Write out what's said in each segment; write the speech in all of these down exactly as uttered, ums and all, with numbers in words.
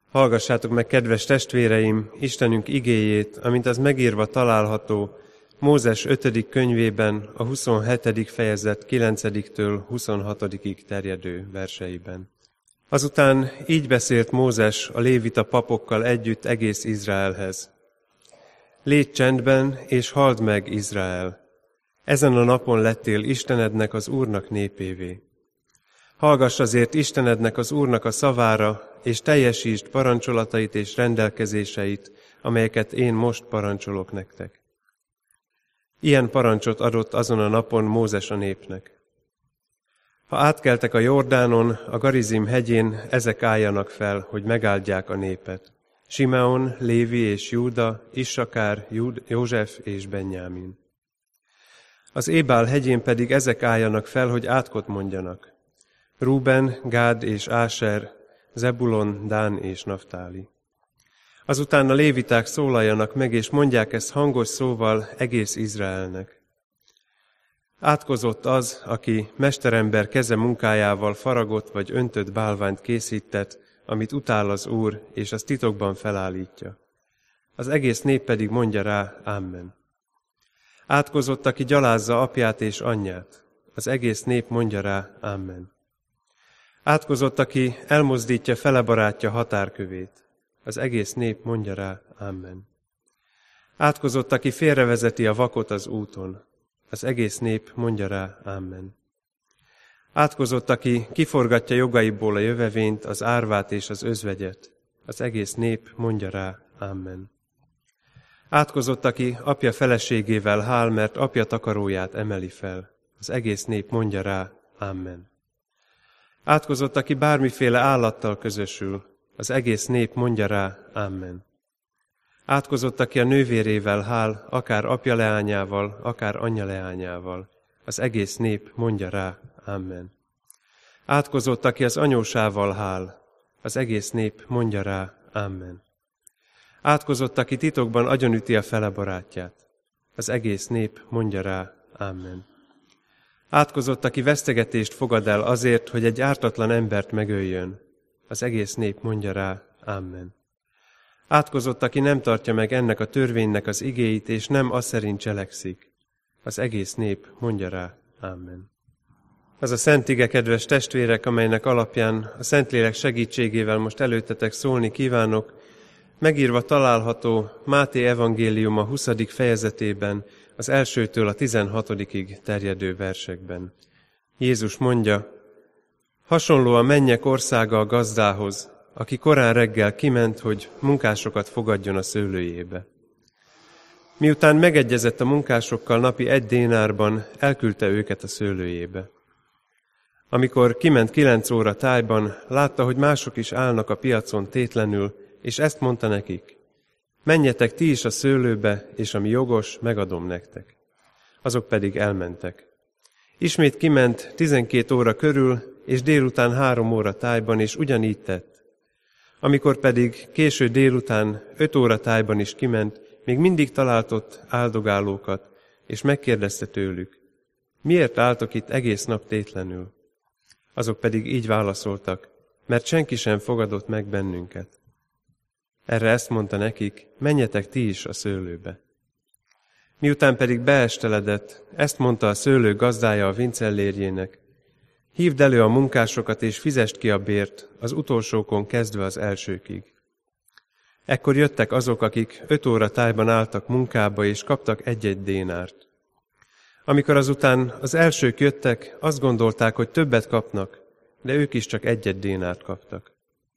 Hallgassátok meg, kedves testvéreim, Istenünk igéjét, amint az megírva található Mózes ötödik könyvében, a huszonhetedik fejezet kilencediktől huszonhatodikig terjedő verseiben. Azután így beszélt Mózes a lévita papokkal együtt egész Izraelhez. Légy csendben, és halld meg, Izrael! Ezen a napon lettél Istenednek, az Úrnak népévé. Hallgass azért Istenednek, az Úrnak a szavára, és teljesítsd parancsolatait és rendelkezéseit, amelyeket én most parancsolok nektek. Ilyen parancsot adott azon a napon Mózes a népnek. Ha átkeltek a Jordánon, a Garizim hegyén, ezek álljanak fel, hogy megáldják a népet. Simeon, Lévi és Júda, Issakár, Júd, József és Benjámin. Az Ébál hegyén pedig ezek álljanak fel, hogy átkot mondjanak. Rúben, Gád és Áser, Zebulon, Dán és Naftáli. Azután a léviták szólaljanak meg, és mondják ezt hangos szóval egész Izraelnek. Átkozott az, aki mesterember keze munkájával faragott vagy öntött bálványt készített, amit utál az Úr, és az titokban felállítja. Az egész nép pedig mondja rá, Amen. Átkozott, aki gyalázza apját és anyját. Az egész nép mondja rá, Amen. Átkozott, aki elmozdítja fele barátja határkövét. Az egész nép mondja rá, Amen. Átkozott, aki félrevezeti a vakot az úton. Az egész nép mondja rá, Amen. Átkozott, aki kiforgatja jogaiból a jövevényt, az árvát és az özvegyet. Az egész nép mondja rá, Amen. Átkozott, aki apja feleségével hál, mert apja takaróját emeli fel. Az egész nép mondja rá, Amen. Átkozott, aki bármiféle állattal közösül. Az egész nép mondja rá, Amen. Átkozott, aki a nővérével hál, akár apja leányával, akár anyja leányával. Az egész nép mondja rá, Amen. Átkozott, aki az anyósával hál. Az egész nép mondja rá, Amen. Átkozott, aki titokban agyonüti a fele barátját. Az egész nép mondja rá, Amen. Átkozott, aki vesztegetést fogad el azért, hogy egy ártatlan embert megöljön. Az egész nép mondja rá, Amen. Átkozott, aki nem tartja meg ennek a törvénynek az igéit, és nem az szerint cselekszik. Az egész nép mondja rá, Amen. Az a szent ige, kedves testvérek, amelynek alapján a Szentlélek segítségével most előttetek szólni kívánok, megírva található Máté evangélium a huszadik fejezetében, az elsőtől a tizenhatodikig terjedő versekben. Jézus mondja, hasonló a mennyek országa a gazdához, aki korán reggel kiment, hogy munkásokat fogadjon a szőlőjébe. Miután megegyezett a munkásokkal napi egy dénárban, elküldte őket a szőlőjébe. Amikor kiment kilenc óra tájban, látta, hogy mások is állnak a piacon tétlenül, és ezt mondta nekik, menjetek ti is a szőlőbe, és ami jogos, megadom nektek. Azok pedig elmentek. Ismét kiment tizenkét óra körül, és délután három óra tájban, és ugyanígy tett. Amikor pedig késő délután öt óra tájban is kiment, még mindig találtott áldogálókat, és megkérdezte tőlük, miért álltok itt egész nap tétlenül? Azok pedig így válaszoltak, mert senki sem fogadott meg bennünket. Erre ezt mondta nekik, menjetek ti is a szőlőbe. Miután pedig beesteledett, ezt mondta a szőlő gazdája a vincellérjének, hívd elő a munkásokat és fizest ki a bért, az utolsókon kezdve az elsőkig. Ekkor jöttek azok, akik öt óra tájban álltak munkába, és kaptak egy-egy dénárt. Amikor azután az elsők jöttek, azt gondolták, hogy többet kapnak, de ők is csak egy-egy dénárt kaptak.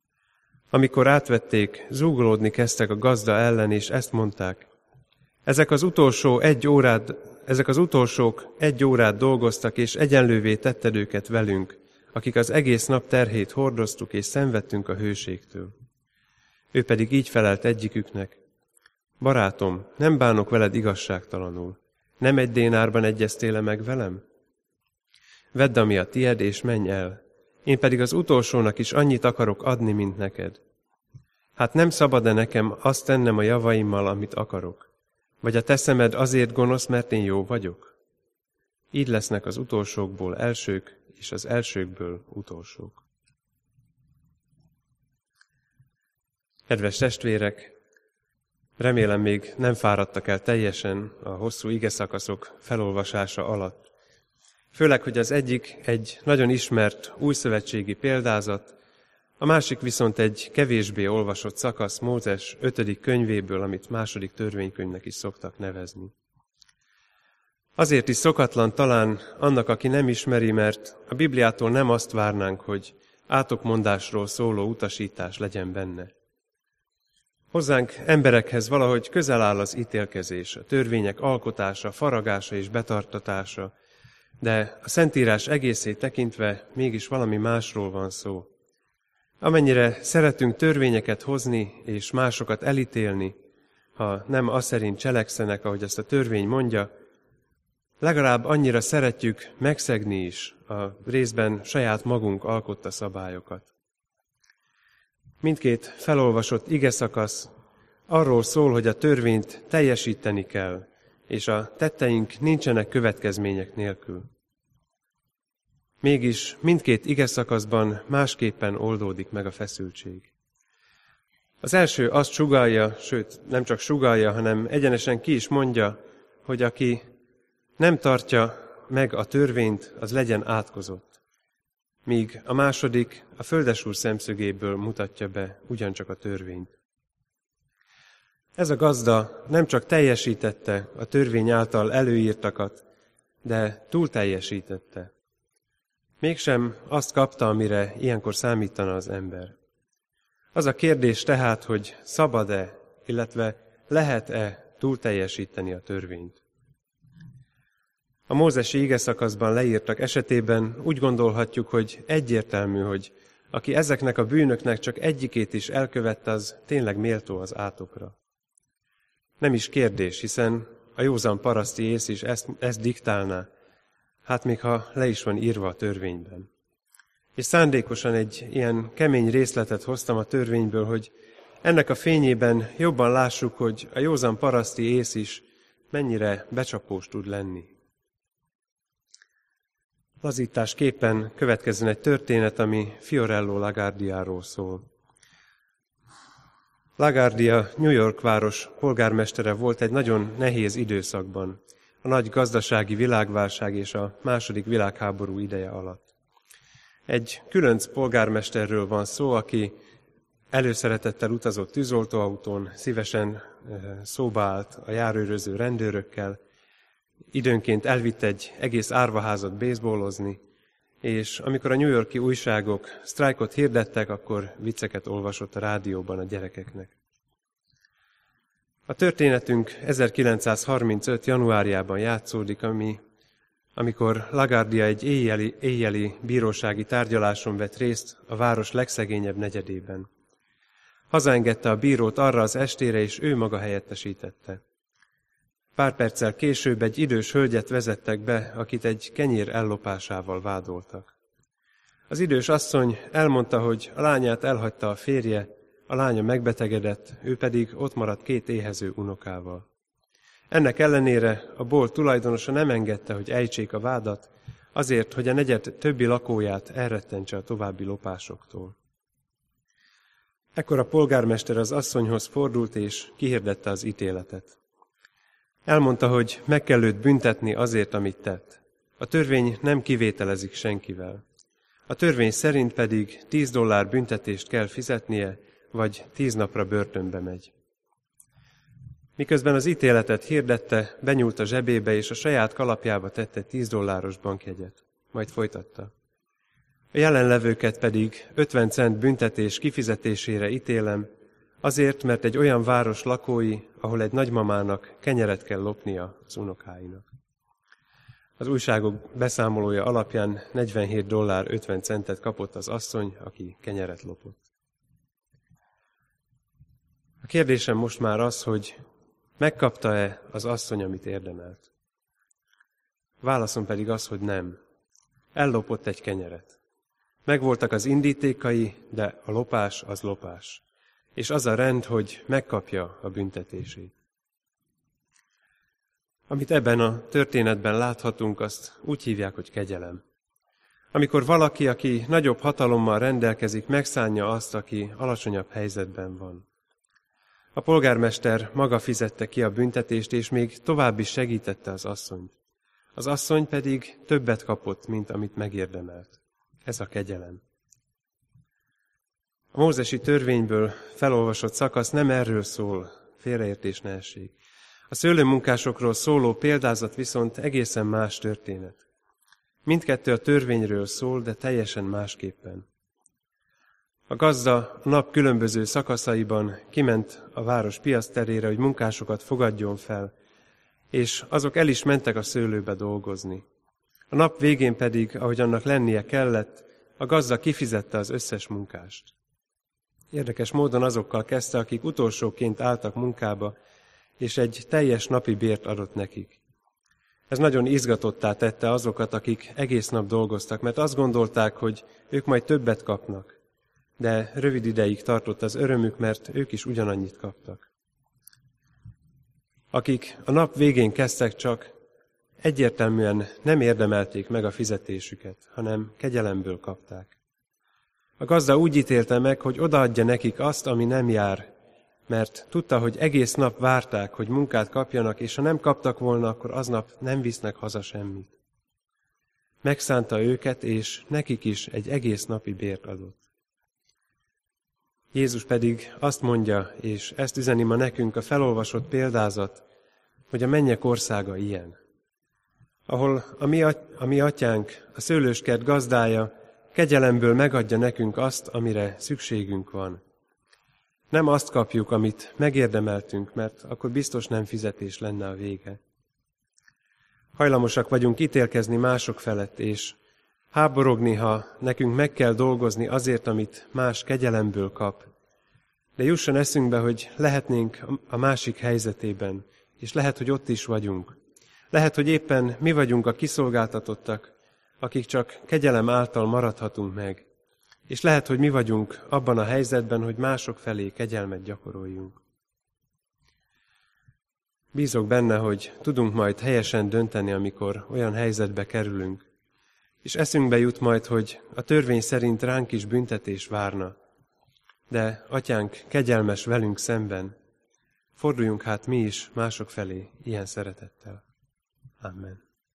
Amikor átvették, zúgolódni kezdtek a gazda ellen, és ezt mondták, ezek az utolsó egy órát, ezek az utolsók egy órát dolgoztak, és egyenlővé tetted őket velünk, akik az egész nap terhét hordoztuk, és szenvedtünk a hőségtől. Ő pedig így felelt egyiküknek, barátom, nem bánok veled igazságtalanul, nem egy dénárban egyeztél-e meg velem? Vedd, ami a tied, és menj el, én pedig az utolsónak is annyit akarok adni, mint neked. Hát nem szabad-e nekem azt tennem a javaimmal, amit akarok? Vagy a te szemed azért gonosz, mert én jó vagyok? Így lesznek az utolsókból elsők, és az elsőkből utolsók. Kedves testvérek, remélem még nem fáradtak el teljesen a hosszú igeszakaszok felolvasása alatt. Főleg, hogy az egyik egy nagyon ismert újszövetségi példázat, a másik viszont egy kevésbé olvasott szakasz Mózes ötödik könyvéből, amit második törvénykönyvnek is szoktak nevezni. Azért is szokatlan talán annak, aki nem ismeri, mert a Bibliától nem azt várnánk, hogy átokmondásról szóló utasítás legyen benne. Hozzánk emberekhez valahogy közel áll az ítélkezés, a törvények alkotása, faragása és betartatása, de a Szentírás egészét tekintve mégis valami másról van szó. Amennyire szeretünk törvényeket hozni és másokat elítélni, ha nem az szerint cselekszenek, ahogy azt a törvény mondja, legalább annyira szeretjük megszegni is a részben saját magunk alkotta szabályokat. Mindkét felolvasott igeszakasz arról szól, hogy a törvényt teljesíteni kell, és a tetteink nincsenek következmények nélkül. Mégis mindkét igeszakaszban másképpen oldódik meg a feszültség. Az első azt sugallja, sőt nem csak sugallja, hanem egyenesen ki is mondja, hogy aki nem tartja meg a törvényt, az legyen átkozott. Míg a második a Földesúr szemszögéből mutatja be ugyancsak a törvényt. Ez a gazda nem csak teljesítette a törvény által előírtakat, de túl teljesítette. Mégsem azt kapta, amire ilyenkor számítana az ember. Az a kérdés tehát, hogy szabad-e, illetve lehet-e túl teljesíteni a törvényt. A mózesi igeszakaszban leírtak esetében úgy gondolhatjuk, hogy egyértelmű, hogy aki ezeknek a bűnöknek csak egyikét is elkövette, az tényleg méltó az átokra. Nem is kérdés, hiszen a józan paraszti ész is ezt, ezt diktálná, hát még ha le is van írva a törvényben. És szándékosan egy ilyen kemény részletet hoztam a törvényből, hogy ennek a fényében jobban lássuk, hogy a józan paraszti ész is mennyire becsapós tud lenni. Lazításképpen következzen egy történet, ami Fiorello LaGuardiáról szól. LaGuardia New York város polgármestere volt egy nagyon nehéz időszakban, a nagy gazdasági világválság és a második világháború ideje alatt. Egy különc polgármesterről van szó, aki előszeretettel utazott tűzoltóautón, szívesen szóba állt a járőröző rendőrökkel, időnként elvitt egy egész árvaházat baseballozni, és amikor a New York-i újságok sztrájkot hirdettek, akkor vicceket olvasott a rádióban a gyerekeknek. A történetünk ezerkilencszázharmincöt. januárjában játszódik, ami, amikor LaGuardia egy éjjeli, éjjeli bírósági tárgyaláson vett részt a város legszegényebb negyedében. Hazaengedte a bírót arra az estére, és ő maga helyettesítette. Pár perccel később egy idős hölgyet vezettek be, akit egy kenyér ellopásával vádoltak. Az idős asszony elmondta, hogy a lányát elhagyta a férje, a lánya megbetegedett, ő pedig ott maradt két éhező unokával. Ennek ellenére a bolt tulajdonosa nem engedte, hogy ejtsék a vádat, azért, hogy a negyed többi lakóját elrettentse a további lopásoktól. Ekkor a polgármester az asszonyhoz fordult, és kihirdette az ítéletet. Elmondta, hogy meg kell őt büntetni azért, amit tett. A törvény nem kivételezik senkivel. A törvény szerint pedig tíz dollár büntetést kell fizetnie, vagy tíz napra börtönbe megy. Miközben az ítéletet hirdette, benyúlt a zsebébe, és a saját kalapjába tette tíz dolláros bankjegyet. Majd folytatta. A jelenlevőket pedig ötven cent büntetés kifizetésére ítélem, azért, mert egy olyan város lakói, ahol egy nagymamának kenyeret kell lopnia az unokáinak. Az újságok beszámolója alapján negyvenhét dollár ötven centet kapott az asszony, aki kenyeret lopott. A kérdésem most már az, hogy megkapta-e az asszony, amit érdemelt? Válaszom pedig az, hogy nem. Ellopott egy kenyeret. Megvoltak az indítékai, de a lopás az lopás. És az a rend, hogy megkapja a büntetését. Amit ebben a történetben láthatunk, azt úgy hívják, hogy kegyelem. Amikor valaki, aki nagyobb hatalommal rendelkezik, megszánja azt, aki alacsonyabb helyzetben van. A polgármester maga fizette ki a büntetést, és még tovább is segítette az asszonyt. Az asszony pedig többet kapott, mint amit megérdemelt. Ez a kegyelem. A mózesi törvényből felolvasott szakasz nem erről szól, félreértés ne essék. A szőlőmunkásokról szóló példázat viszont egészen más történet. Mindkettő a törvényről szól, de teljesen másképpen. A gazda a nap különböző szakaszaiban kiment a város piaszterére, hogy munkásokat fogadjon fel, és azok el is mentek a szőlőbe dolgozni. A nap végén pedig, ahogy annak lennie kellett, a gazda kifizette az összes munkást. Érdekes módon azokkal kezdte, akik utolsóként álltak munkába, és egy teljes napi bért adott nekik. Ez nagyon izgatottá tette azokat, akik egész nap dolgoztak, mert azt gondolták, hogy ők majd többet kapnak. De rövid ideig tartott az örömük, mert ők is ugyanannyit kaptak. Akik a nap végén kezdtek csak, egyértelműen nem érdemelték meg a fizetésüket, hanem kegyelemből kapták. A gazda úgy ítélte meg, hogy odaadja nekik azt, ami nem jár, mert tudta, hogy egész nap várták, hogy munkát kapjanak, és ha nem kaptak volna, akkor aznap nem visznek haza semmit. Megszánta őket, és nekik is egy egész napi bért adott. Jézus pedig azt mondja, és ezt üzeni ma nekünk a felolvasott példázat, hogy a mennyek országa ilyen. Ahol a mi, a mi atyánk, a szőlőskert gazdája kegyelemből megadja nekünk azt, amire szükségünk van. Nem azt kapjuk, amit megérdemeltünk, mert akkor biztos nem fizetés lenne a vége. Hajlamosak vagyunk ítélkezni mások felett, és háborogni, ha nekünk meg kell dolgozni azért, amit más kegyelemből kap. De jusson eszünkbe, hogy lehetnénk a másik helyzetében, és lehet, hogy ott is vagyunk. Lehet, hogy éppen mi vagyunk a kiszolgáltatottak, akik csak kegyelem által maradhatunk meg. És lehet, hogy mi vagyunk abban a helyzetben, hogy mások felé kegyelmet gyakoroljunk. Bízok benne, hogy tudunk majd helyesen dönteni, amikor olyan helyzetbe kerülünk. És eszünkbe jut majd, hogy a törvény szerint ránk is büntetés várna. De atyánk kegyelmes velünk szemben. Forduljunk hát mi is mások felé ilyen szeretettel. Amen.